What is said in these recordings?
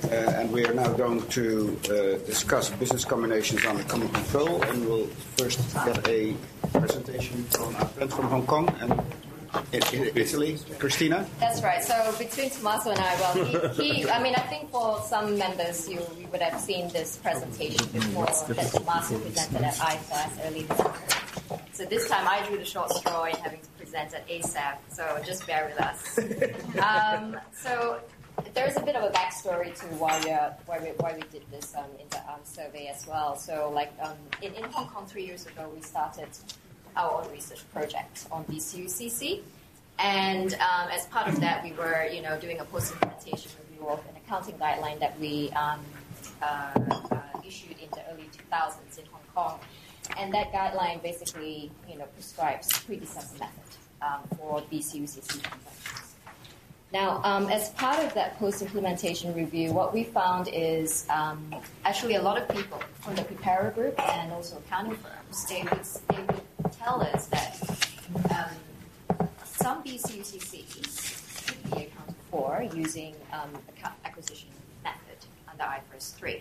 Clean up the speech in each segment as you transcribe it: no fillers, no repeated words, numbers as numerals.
and we are now going to discuss business combinations under common control, and we'll first get a presentation from our friends from Hong Kong and Italy. Christina? That's right. So between Tommaso and I, I think for some members you would have seen this presentation before that Tommaso presented at IFAS early this year. So this time I drew the short straw in having to present at ASAP, so just bear with us. So there's a bit of a backstory to why we did this survey as well. So in Hong Kong 3 years ago, we started our own research project on BCUCC, and as part of that, we were doing a post-implementation review of an accounting guideline that we issued in the early 2000s in Hong Kong, and that guideline basically prescribes predecessor method for BCUCC transactions. Now, as part of that post-implementation review, what we found is actually a lot of people from the preparer group and also accounting firms, they would tell us that some BCUCCs could be accounted for using acquisition method under IFRS 3.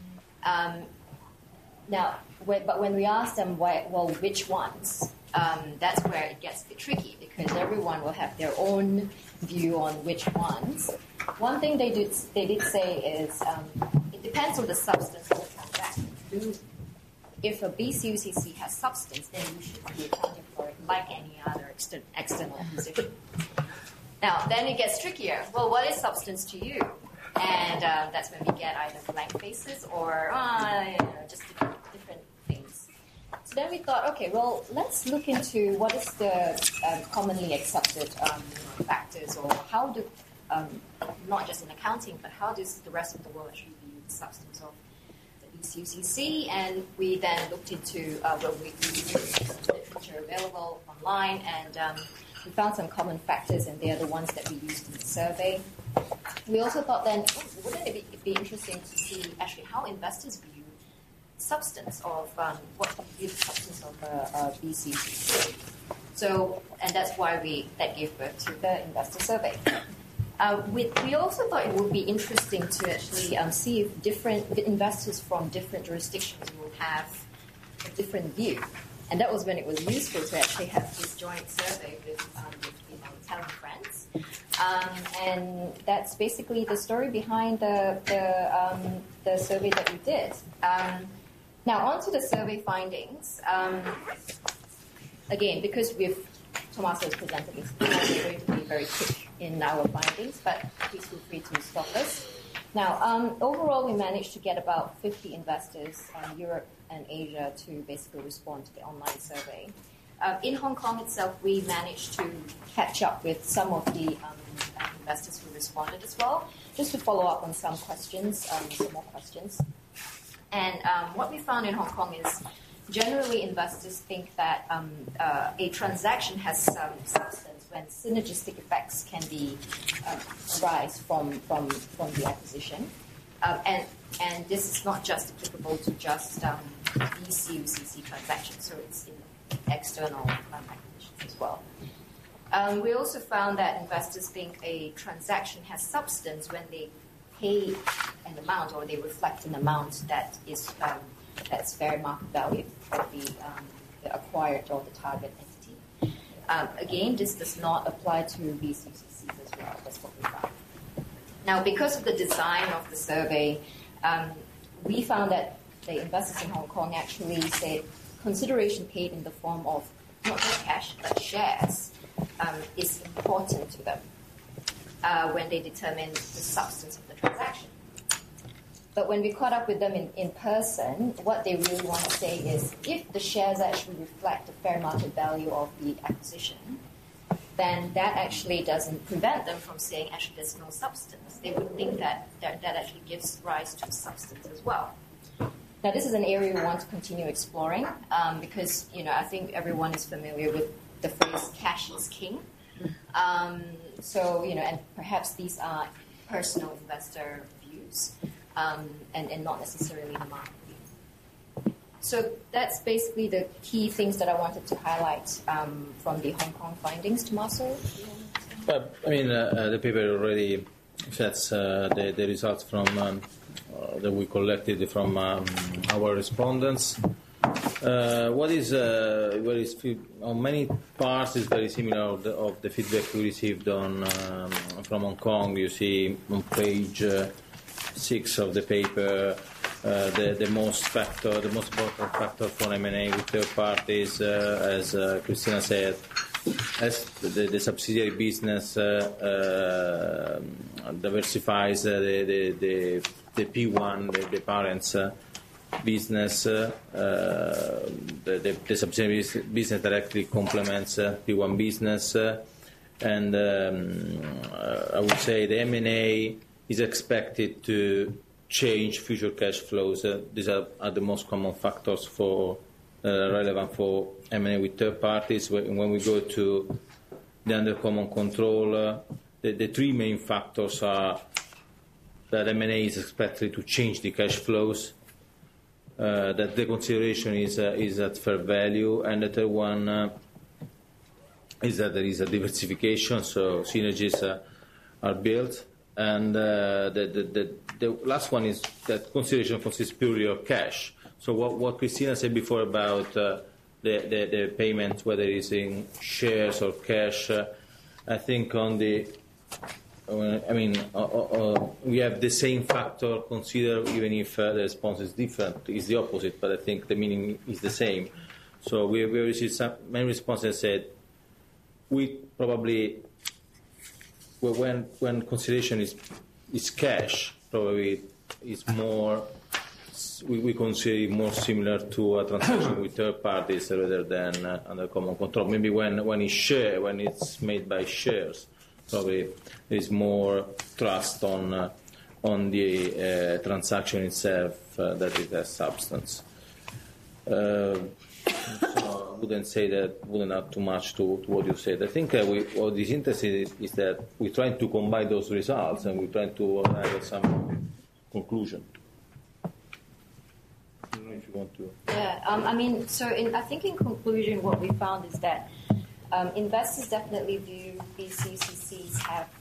But when we ask them, which ones, that's where it gets a bit tricky, because everyone will have their own view on which ones. One thing they did say is it depends on the substance of the transaction. If a BCUCC has substance, then you should be accounting for it like any other external acquisition. Now, then it gets trickier. Well, what is substance to you? And that's when we get either blank faces or just different things. So then we thought, okay, well, let's look into what is the commonly accepted factors, or how do, not just in accounting, but how does the rest of the world actually view the substance of BCUCC, and we then looked into we literature available online, and we found some common factors, and they are the ones that we used in the survey. We also thought then, wouldn't it be interesting to see actually how investors view substance of what the substance of BCUCC. So, and that's why that gave birth to the investor survey. We also thought it would be interesting to actually see if different investors from different jurisdictions will have a different view. And that was when it was useful to actually have this joint survey with Italian friends. And that's basically the story behind the survey that we did. Now, on to the survey findings. Again, because Tommaso has presented this, we're going to be very quick in our findings, but please feel free to stop us. Now, overall, we managed to get about 50 investors in Europe and Asia to basically respond to the online survey. In Hong Kong itself, we managed to catch up with some of the investors who responded as well, just to follow up on some questions, some more questions. And what we found in Hong Kong is generally investors think that a transaction has some substance when synergistic effects can be arise from the acquisition. And this is not just applicable to just BCUCC transactions, so it's in external acquisitions as well. We also found that investors think a transaction has substance when they pay an amount, or they reflect an amount that is that's fair market value for the acquired or the target entity. Again, this does not apply to BCUCCs as well. That's what we found. Now, because of the design of the survey, we found that the investors in Hong Kong actually said consideration paid in the form of not just cash but shares is important to them when they determine the substance of the transaction. But when we caught up with them in person, what they really want to say is if the shares actually reflect the fair market value of the acquisition, then that actually doesn't prevent them from saying actually there's no substance. They would think that actually gives rise to substance as well. Now, this is an area we want to continue exploring because, I think everyone is familiar with the phrase cash is king. And perhaps these are personal investor views. And not necessarily the market view. So that's basically the key things that I wanted to highlight from the Hong Kong findings. Tommaso? The paper already That's the results from that we collected from our respondents. What is on many parts is very similar of the feedback we received from Hong Kong. You see on page 6 of the paper the most important factor for M&A with third parties, as Christina said, as the subsidiary business diversifies the P1, the parents' business, the subsidiary business directly complements P1 business, and I would say the M&A is expected to change future cash flows. These are the most common factors for relevant for M&A with third parties. When we go to the under common control, the three main factors are that M&A is expected to change the cash flows, that the consideration is at fair value, and the third one is that there is a diversification, so synergies are built, and the last one is that consideration consists purely of cash. So what Christina said before about the payment, whether it's in shares or cash, I think on the we have the same factor considered, even if the response is different. It's the opposite, but I think the meaning is the same. So we received many responses that said we probably, when consideration is cash, probably it's more, we consider it more similar to a transaction with third parties rather than under common control. Maybe when it's made by shares, probably there is more trust on the transaction itself that it has substance. So I wouldn't say that, wouldn't add too much to what you said. I think what is interesting is that we're trying to combine those results and we're trying to arrive at some conclusion. I don't know if you want to. Yeah, I think in conclusion, what we found is that investors definitely view these CCCs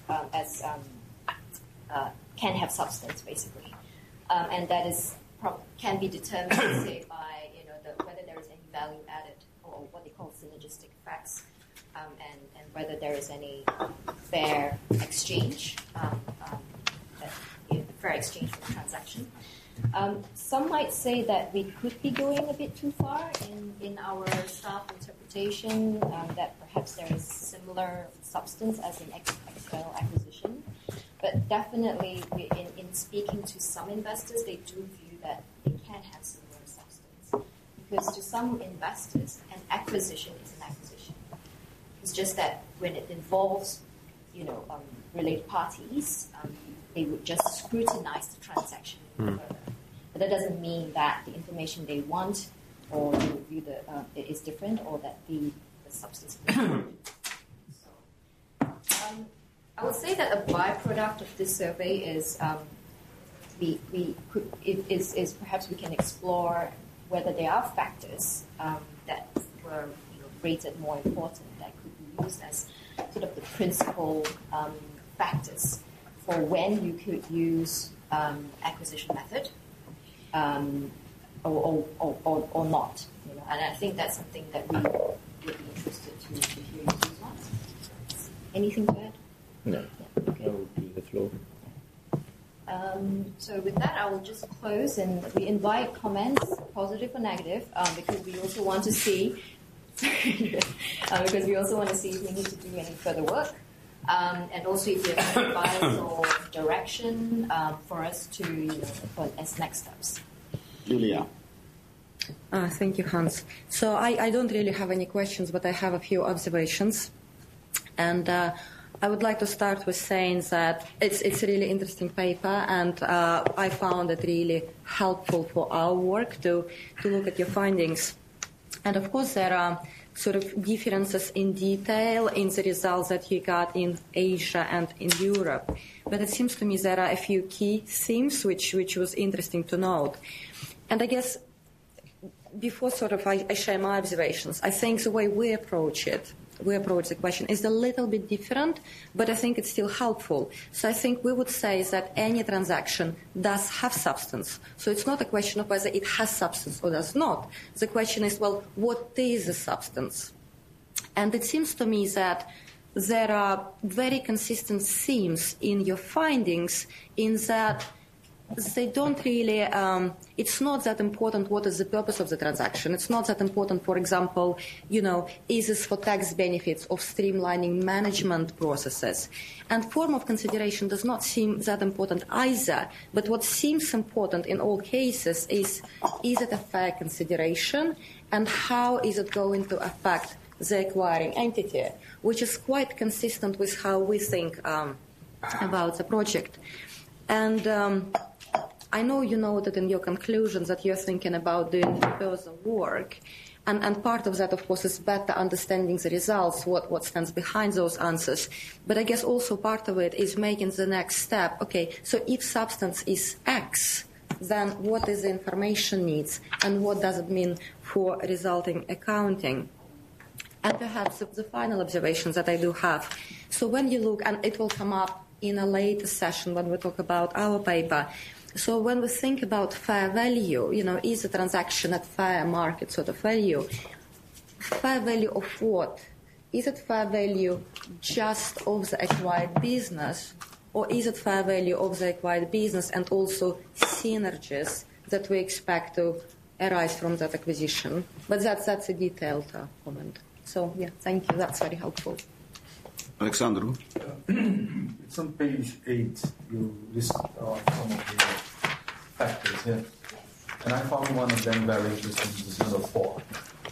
can have substance, basically, and that is can be determined, say, by whether there is any value added or what they call synergistic effects, and whether there is any fair exchange, fair exchange for the transaction. Some might say that we could be going a bit too far in our staff interpretation, that perhaps there is similar substance as an external acquisition. But definitely, in speaking to some investors, they do view that they can have similar substance. Because to some investors, an acquisition is an acquisition. It's just that when it involves, related parties, they would just scrutinize the transaction further. But that doesn't mean that the information they want or they would view is different, or that the substance is different. So, I would say that a byproduct of this survey is perhaps we can explore whether there are factors that were rated more important that could be used as sort of the principal factors for when you could use acquisition method or not. And I think that's something that we would be interested to hear your views on. Anything to add? No. Yeah, okay. I will give the floor. So with that, I will just close, and we invite comments, positive or negative, because we also want to see if we need to do any further work, and also if you have any advice or direction for us to as next steps. Julia. Thank you, Hans. So I don't really have any questions, but I have a few observations, and I would like to start with saying that it's a really interesting paper, and I found it really helpful for our work to look at your findings. And of course, there are sort of differences in detail in the results that you got in Asia and in Europe. But it seems to me there are a few key themes which was interesting to note. And I guess before I share my observations, I think the way we approach it we approach the question is a little bit different, but I think it's still helpful. So I think we would say that any transaction does have substance. So it's not a question of whether it has substance or does not. The question is, well, what is the substance? And it seems to me that there are very consistent themes in your findings in that they don't really, it's not that important what is the purpose of the transaction. It's not that important, for example, is this for tax benefits of streamlining management processes? And form of consideration does not seem that important either. But what seems important in all cases is it a fair consideration? And how is it going to affect the acquiring entity, which is quite consistent with how we think about the project. And I know you noted in your conclusions that you're thinking about doing further work. And part of that, of course, is better understanding the results, what stands behind those answers. But I guess also part of it is making the next step. Okay, so if substance is X, then what is the information needs and what does it mean for resulting accounting? And perhaps the final observations that I do have. So when you look, and it will come up in a later session when we talk about our paper. So when we think about fair value, is a transaction at fair market sort of value? Fair value of what? Is it fair value just of the acquired business, or is it fair value of the acquired business and also synergies that we expect to arise from that acquisition? But that's a detailed comment. So, yeah, thank you. That's very helpful. Alexandru? It's on page 8. You list some of the factors here. And I found one of them very interesting. This is number 4.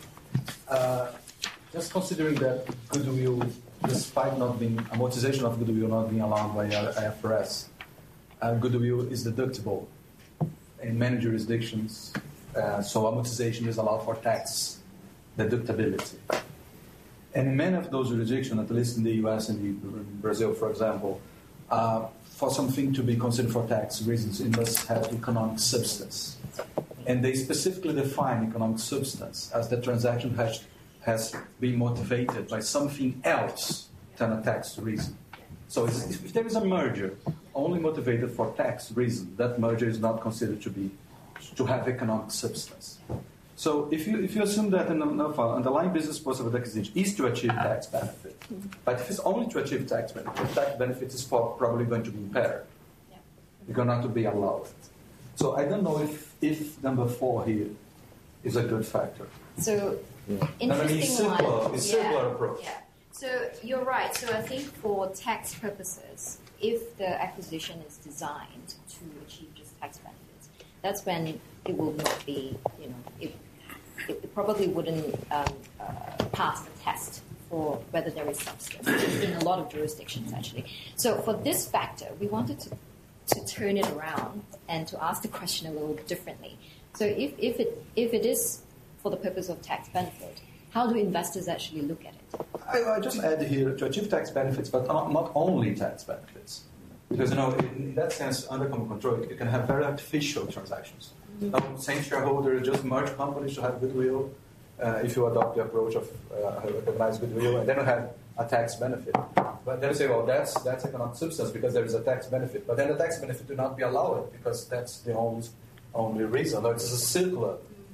Just considering that goodwill, despite not being, amortization of goodwill not being allowed by IFRS, goodwill is deductible in many jurisdictions. So amortization is allowed for tax deductibility. And in many of those jurisdictions, at least in the US and in Brazil, for example, for something to be considered for tax reasons, it must have economic substance. And they specifically define economic substance as the transaction has been motivated by something else than a tax reason. So if there is a merger only motivated for tax reason, that merger is not considered to have economic substance. So if you assume that an underlying business purpose of the acquisition is to achieve tax benefit, but if it's only to achieve tax benefit is probably going to be impaired. It's going not to be allowed. So I don't know if number 4 here is a good factor. So interesting one. It's simpler approach. Yeah. So you're right. So I think for tax purposes, if the acquisition is designed to achieve just tax benefits, that's when it will not be, it probably wouldn't pass the test for whether there is substance in a lot of jurisdictions, actually. So for this factor, we wanted to turn it around and to ask the question a little differently. So if it is for the purpose of tax benefit, how do investors actually look at it? I just add here to achieve tax benefits, but not only tax benefits. Because, in that sense, under common control, you can have very artificial transactions. Same shareholder, just merge companies to have goodwill, if you adopt the approach of recognized goodwill, and then you have a tax benefit. But then you say, well, that's economic substance because there is a tax benefit. But then the tax benefit do not be allowed because that's the only reason. No, it's a circular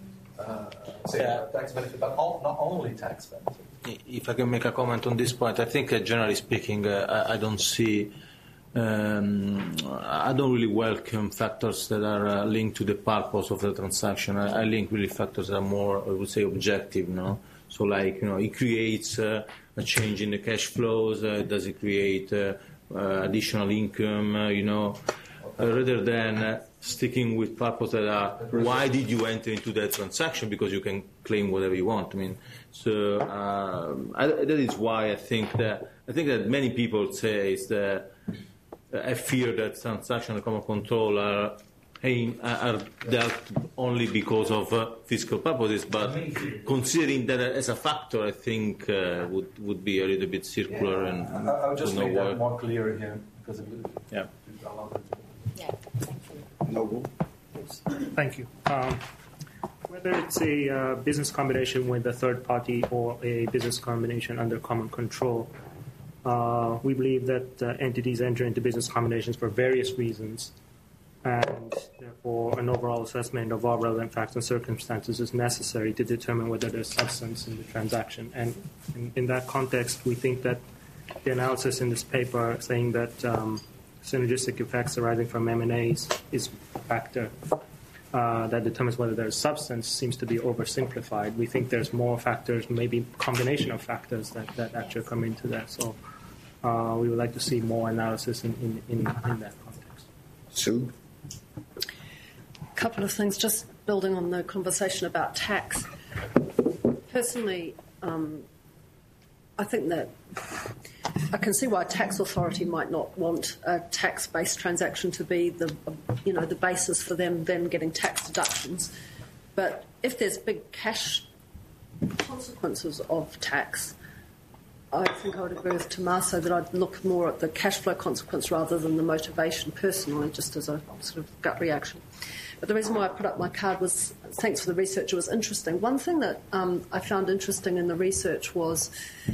tax benefit, but not only tax benefit. If I can make a comment on this point, I think generally speaking, I don't see. I don't really welcome factors that are linked to the purpose of the transaction. I link really factors that are more, I would say, objective. So, like, it creates a change in the cash flows. Does it create additional income? Rather than sticking with purpose that are why did you enter into that transaction? Because you can claim whatever you want. So that is why I think that many people say is that. I fear that transactional common control are dealt only because of fiscal purposes, but considering that as a factor, I think would be a little bit circular. And I'll just make that more clear here because thank you. Noble. Thank you. Whether it's a business combination with a third party or a business combination under common control, we believe that entities enter into business combinations for various reasons, and therefore an overall assessment of all relevant facts and circumstances is necessary to determine whether there's substance in the transaction. And in that context, we think that the analysis in this paper saying that synergistic effects arising from M&As is a factor that determines whether there's substance seems to be oversimplified. We think there's more factors, maybe combination of factors that actually come into that. So we would like to see more analysis in that context. Sue? A couple of things, just building on the conversation about tax. Personally, I think that I can see why a tax authority might not want a tax-based transaction to be the basis for them then getting tax deductions. But if there's big cash consequences of tax, I think I would agree with Tommaso that I'd look more at the cash flow consequence rather than the motivation personally, just as a sort of gut reaction. But the reason why I put up my card was, thanks for the research, it was interesting. One thing that I found interesting in the research was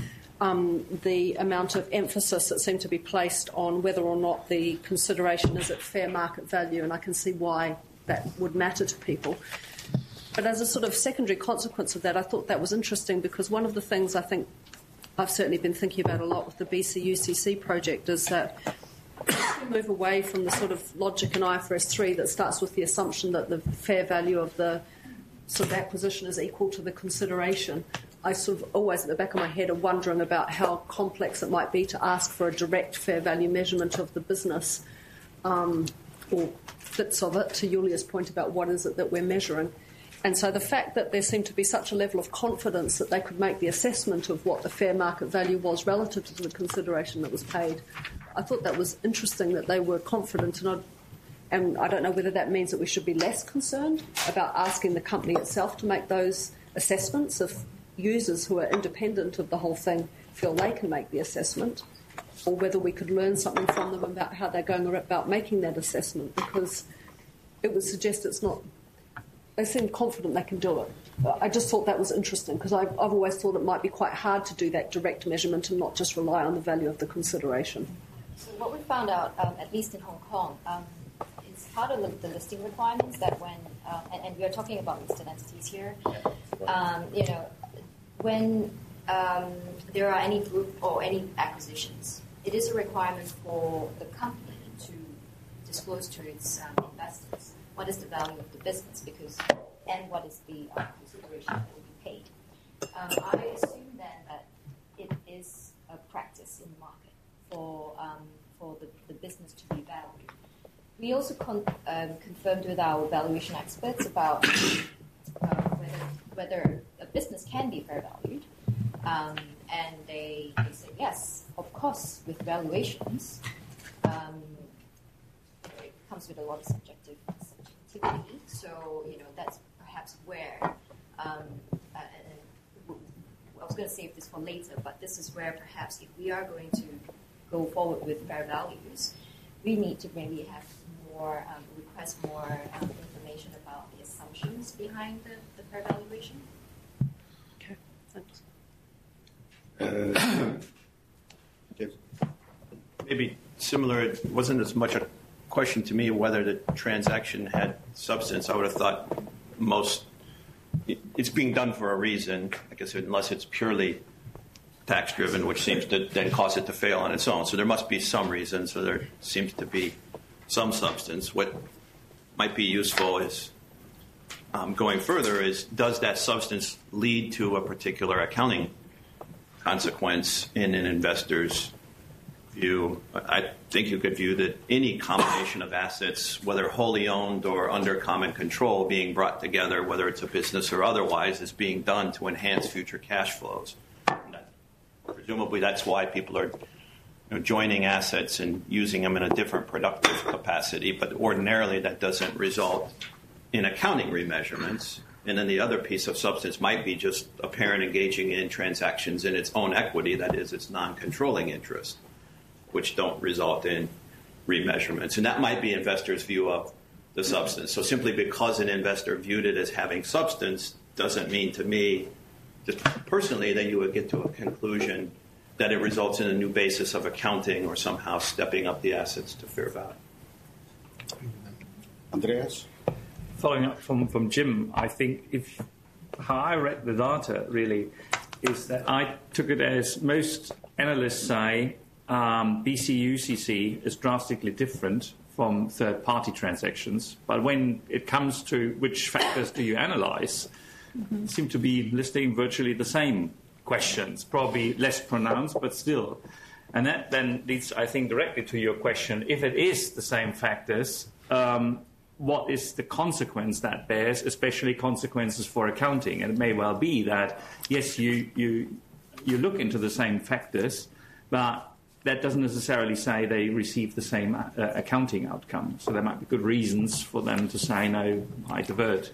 the amount of emphasis that seemed to be placed on whether or not the consideration is at fair market value, and I can see why that would matter to people. But as a sort of secondary consequence of that, I thought that was interesting because one of the things I think I've certainly been thinking about a lot with the BCUCC project is that we move away from the sort of logic in IFRS 3 that starts with the assumption that the fair value of the sort of acquisition is equal to the consideration. I sort of always at the back of my head are wondering about how complex it might be to ask for a direct fair value measurement of the business or bits of it, to Julia's point about what is it that we're measuring. And so the fact that there seemed to be such a level of confidence that they could make the assessment of what the fair market value was relative to the consideration that was paid, I thought that was interesting that they were confident. And I don't know whether that means that we should be less concerned about asking the company itself to make those assessments if users who are independent of the whole thing feel they can make the assessment, or whether we could learn something from them about how they're going about making that assessment, because it would suggest it's not... They seem confident they can do it. I just thought that was interesting because I've always thought it might be quite hard to do that direct measurement and not just rely on the value of the consideration. So what we found out, at least in Hong Kong, is part of the listing requirements that when, and we are talking about listed entities here, when there are any group or any acquisitions, it is a requirement for the company to disclose to its investors what is the value of the business, and what is the consideration that will be paid. I assume then that it is a practice in the market for the business to be valued. We also confirmed with our valuation experts about whether a business can be fair valued, and they said yes, of course, with valuations. It comes with a lot of subjectivity. So, that's perhaps where, I was going to save this for later, but this is where perhaps if we are going to go forward with fair values, we need to maybe have more, request more information about the assumptions behind the fair valuation. Okay, thanks. Maybe similar, it wasn't as much a question to me whether the transaction had substance. I would have thought it's being done for a reason, I guess, unless it's purely tax driven, which seems to then cause it to fail on its own. So there must be some reason. So there seems to be some substance. What might be useful is going further is, does that substance lead to a particular accounting consequence in an investor's view? I think you could view that any combination of assets, whether wholly owned or under common control, being brought together, whether it's a business or otherwise, is being done to enhance future cash flows. Presumably that's why people are joining assets and using them in a different productive capacity, but ordinarily that doesn't result in accounting remeasurements. And then the other piece of substance might be just a parent engaging in transactions in its own equity, that is, its non-controlling interest, which don't result in remeasurements. And that might be investors' view of the substance. So simply because an investor viewed it as having substance doesn't mean to me, just personally, that you would get to a conclusion that it results in a new basis of accounting or somehow stepping up the assets to fair value. Andreas? Following up from Jim, I think how I read the data really is that I took it as most analysts say BC-UCC is drastically different from third-party transactions. But when it comes to which factors do you analyze, seem to be listing virtually the same questions, probably less pronounced, but still. And that then leads, I think, directly to your question. If it is the same factors, what is the consequence that bears, especially consequences for accounting? And it may well be that, yes, you look into the same factors, but that doesn't necessarily say they receive the same accounting outcome. So there might be good reasons for them to say, no, I divert.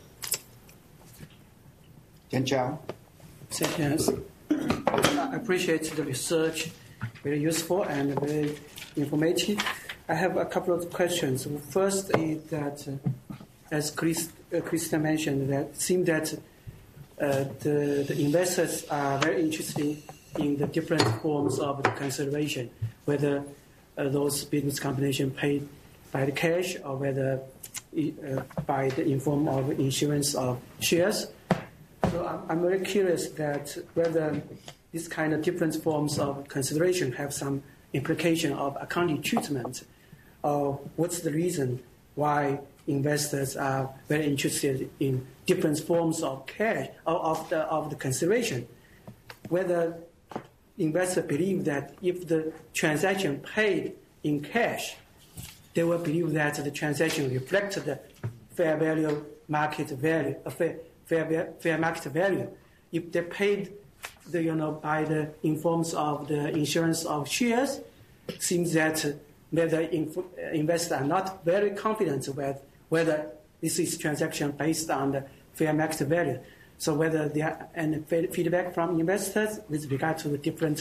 Chen Chao? Yes. I appreciate the research, very useful and very informative. I have a couple of questions. First is that, as Christian mentioned, that it seems that the investors are very interested in the different forms of the consideration, whether those business combinations paid by the cash or whether by the in form of insurance of shares. So I'm very curious that whether this kind of different forms of consideration have some implication of accounting treatment, or what's the reason why investors are very interested in different forms of cash of the consideration. Whether investors believe that if the transaction paid in cash, they will believe that the transaction reflects the fair value market value, fair market value. If they paid by the in forms of the insurance of shares, it seems that whether investors are not very confident with whether this is transaction based on the fair market value. So whether there are any feedback from investors with regard to the different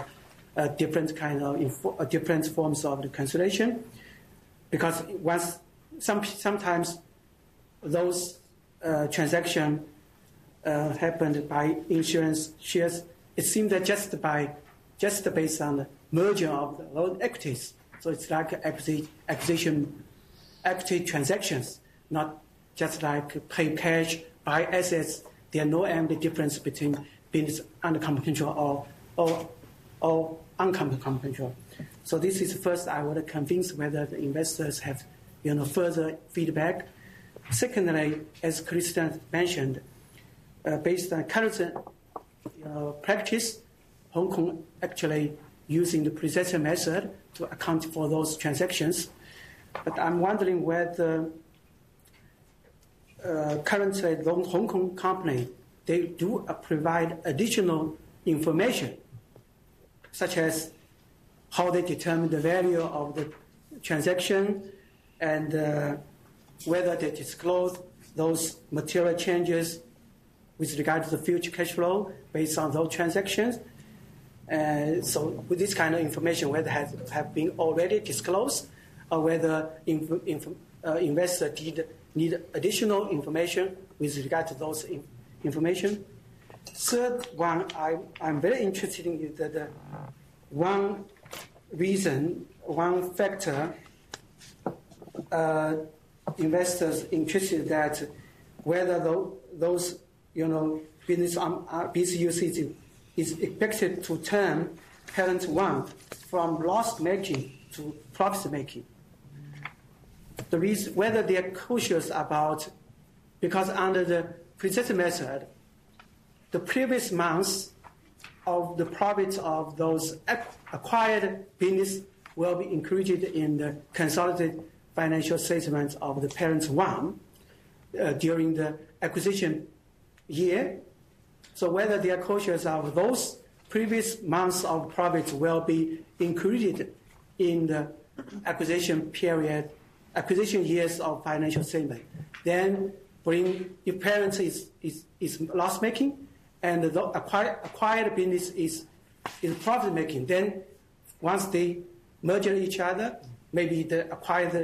forms of the consideration, because sometimes those transactions happened by insurance shares. It seems that just based on the merger of those equities. So it's like equity transactions, not just like pay cash, buy assets. There are no any difference between business under company control or uncompany company control. So this is first I would convince whether the investors have further feedback. Secondly, as Christian mentioned, based on current practice, Hong Kong actually using the predecessor method to account for those transactions. But I'm wondering whether currently the Hong Kong company, they do provide additional information, such as how they determine the value of the transaction and whether they disclose those material changes with regard to the future cash flow based on those transactions. So with this kind of information, whether have been already disclosed or whether investors need additional information with regard to those information. Third one, I'm very interested in that one factor investors interested that whether those business BCUC is expected to turn parent one from loss making to profit making. The reason whether they are cautious about, because under the predecessor method, the previous months of the profits of those acquired business will be included in the consolidated financial statements of the parent one during the acquisition year. So whether they are cautious of those previous months of profits will be included in the acquisition years of financial statement. Then if parent is loss making and the acquired business is profit making, then once they merge each other, maybe the acquired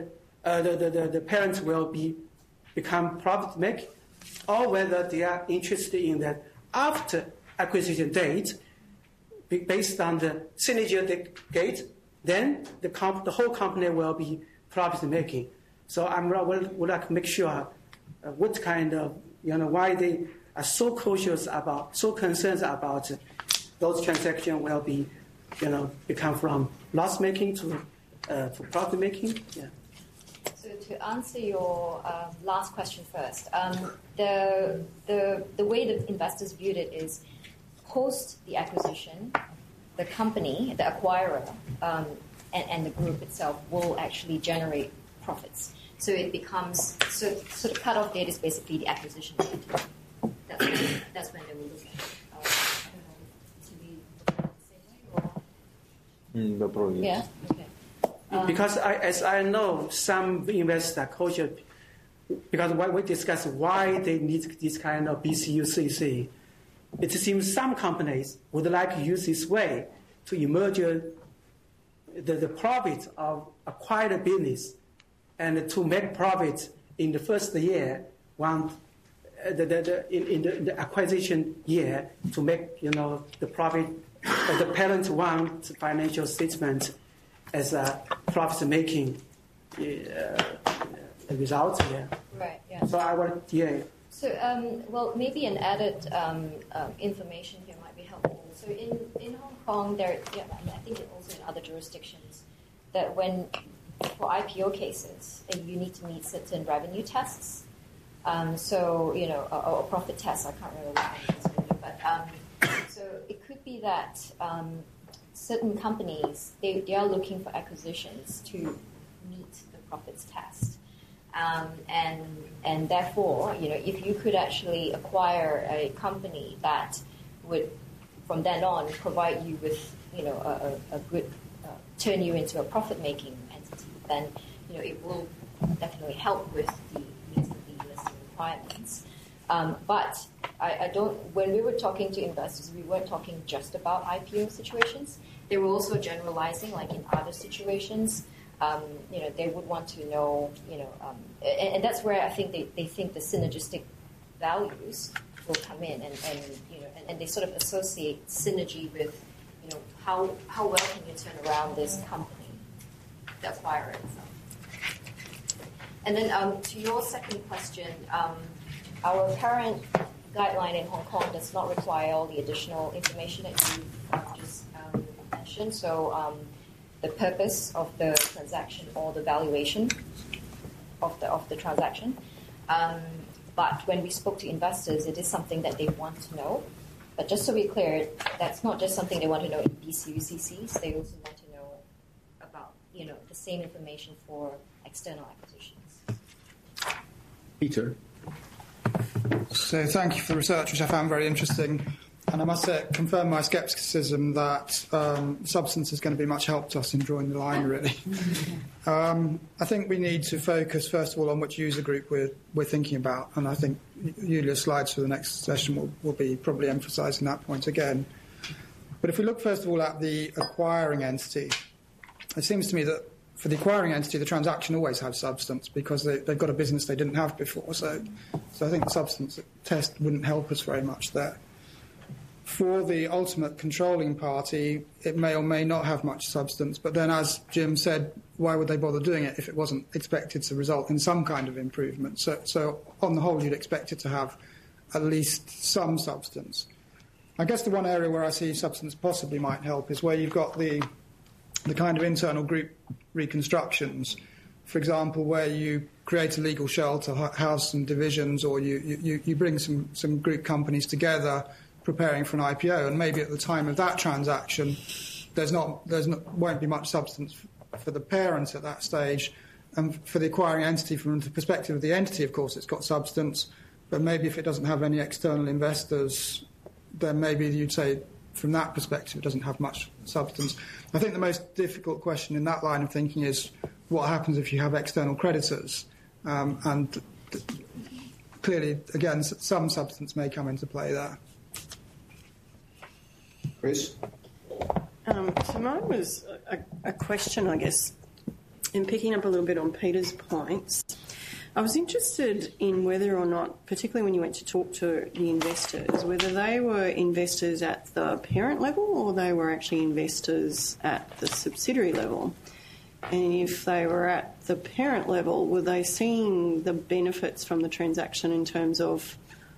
the parents will become profit making, or whether they are interested in that after acquisition date, based on the synergy gate, then the whole company will be profit making. So I would like to make sure what kind of, why they are so cautious about, so concerned about those transactions will be, become from loss making to profit making. Yeah. So to answer your last question first, the way the investors viewed it is post the acquisition, the company, the acquirer, and the group itself will actually generate profits. So it becomes, so the cutoff date is basically the acquisition date. That's when they will look at it. I don't know, to be the same way or? Yeah, okay. Because as I know, some investors are cautious because when we discuss why they need this kind of BCUCC, it seems some companies would like to use this way to emerge the profit of acquired business and to make profit in the first year, in the acquisition year, to make the profit of the parent want financial statement as a profit making result. Yeah. Right. Yeah. So I want. Yeah. So, well, maybe an added information here might be helpful. So, in Hong Kong, I think also in other jurisdictions, that for IPO cases, you need to meet certain revenue tests. Or profit tests. I can't remember which one, but so it could be that certain companies they are looking for acquisitions to meet the profits test. And therefore, if you could actually acquire a company that would, from then on, provide you with, a good, turn you into a profit-making entity, then, it will definitely help with the listing requirements. But I don't. When we were talking to investors, we weren't talking just about IPO situations. They were also generalizing, like in other situations. They would want to know, and that's where I think they think the synergistic values will come in, and they sort of associate synergy with, how well can you turn around this company, the acquirer itself. And then to your second question, our current guideline in Hong Kong does not require all the additional information that you just mentioned. So. The purpose of the transaction or the valuation of the transaction. But when we spoke to investors, it is something that they want to know. But just to be clear, that's not just something they want to know in BCUCCs. They also want to know about, the same information for external acquisitions. Peter. So thank you for the research, which I found very interesting. And I must say, it confirmed my scepticism that substance is going to be much help to us in drawing the line, really. I think we need to focus, first of all, on which user group we're thinking about. And I think Julia's slides for the next session will be probably emphasising that point again. But if we look, first of all, at the acquiring entity, it seems to me that for the acquiring entity, the transaction always has substance because they've got a business they didn't have before. So I think the substance test wouldn't help us very much there. For the ultimate controlling party, it may or may not have much substance, but then, as Jim said, why would they bother doing it if it wasn't expected to result in some kind of improvement? So on the whole, you'd expect it to have at least some substance. I guess the one area where I see substance possibly might help is where you've got the kind of internal group reconstructions, for example, where you create a legal shell to house some divisions, or you bring some group companies together preparing for an IPO, and maybe at the time of that transaction, won't be much substance for the parent at that stage, and for the acquiring entity, from the perspective of the entity, of course, it's got substance, but maybe if it doesn't have any external investors, then maybe you'd say, from that perspective, it doesn't have much substance. I think the most difficult question in that line of thinking is what happens if you have external creditors, and clearly, again, some substance may come into play there. Chris? So mine was a question, I guess. And picking up a little bit on Peter's points, I was interested in whether or not, particularly when you went to talk to the investors, whether they were investors at the parent level or they were actually investors at the subsidiary level. And if they were at the parent level, were they seeing the benefits from the transaction in terms of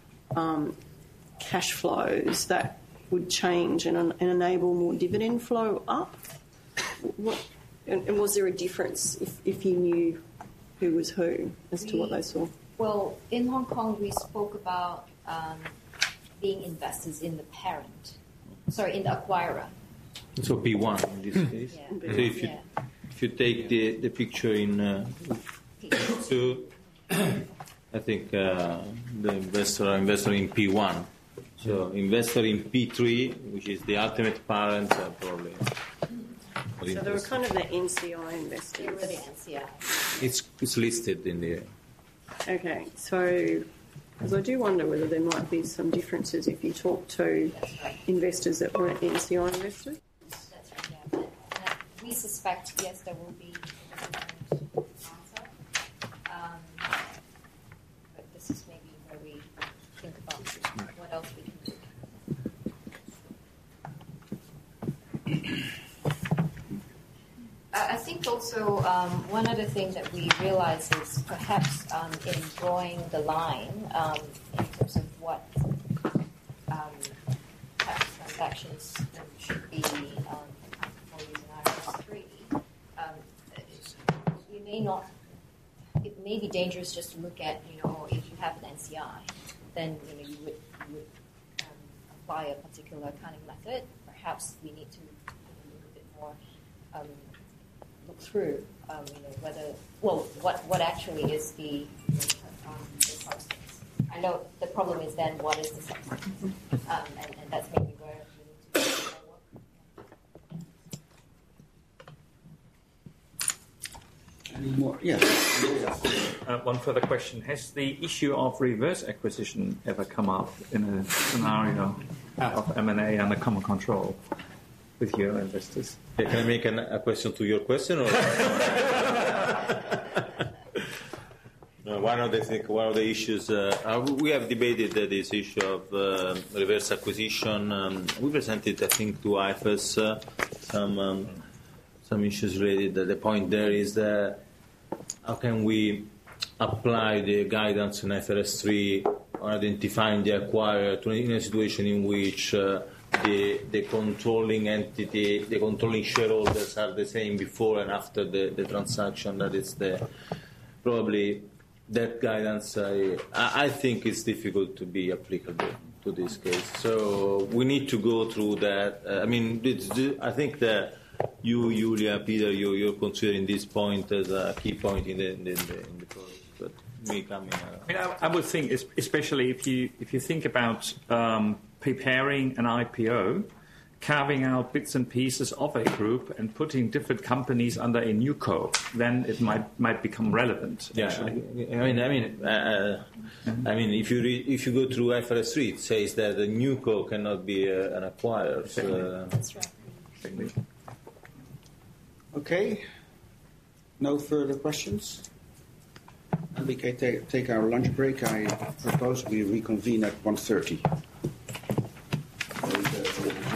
cash flows that would change and enable more dividend flow up? And was there a difference if you knew who was who as to what they saw? Well, in Hong Kong, we spoke about being investors in the parent. Sorry, in the acquirer. So P1 in this case. Yeah. So if you take the picture in P2, I think the investor in P1. So investor in P3, which is the ultimate parent, probably. So they were kind of the NCI investors. They were the NCI. It's listed in the. Okay, so because I do wonder whether there might be some differences if you talk to investors that weren't NCI investors. That's right. Yeah. And we suspect yes, there will be a different answer. But this is maybe where we think about what else we can do. I think also one other thing that we realize is perhaps in drawing the line in terms of what tax transactions should be accounted for using IFRS 3, you may not. It may be dangerous just to look at if you have an NCI, then you would apply a particular accounting method. Perhaps we need to look a bit more. Look through, what actually is the substance. I know the problem is then what is the substance, and that's maybe where we need to do more work. Any more? Yes. One further question. Has the issue of reverse acquisition ever come up in a scenario of M&A under common control with your investors? Can I make a question to your question? Or? No, one of the issues we have debated this issue of reverse acquisition. We presented, I think, to IFRS some issues related. The point there is that how can we apply the guidance in IFRS 3 on identifying the acquirer in a situation in which the controlling entity, the controlling shareholders are the same before and after the transaction. That is probably that guidance. I think it's difficult to be applicable to this case. So we need to go through that. I think that you, Julia, Peter, you're considering this point as a key point in the process. But me coming. I would think, especially if you think about preparing an IPO, carving out bits and pieces of a group and putting different companies under a new co, then it might become relevant. Actually. If you go through IFRS 3, it says that the new co cannot be an acquirer. So, that's right. Okay. No further questions. And we can take our lunch break. I propose we reconvene at 1:30.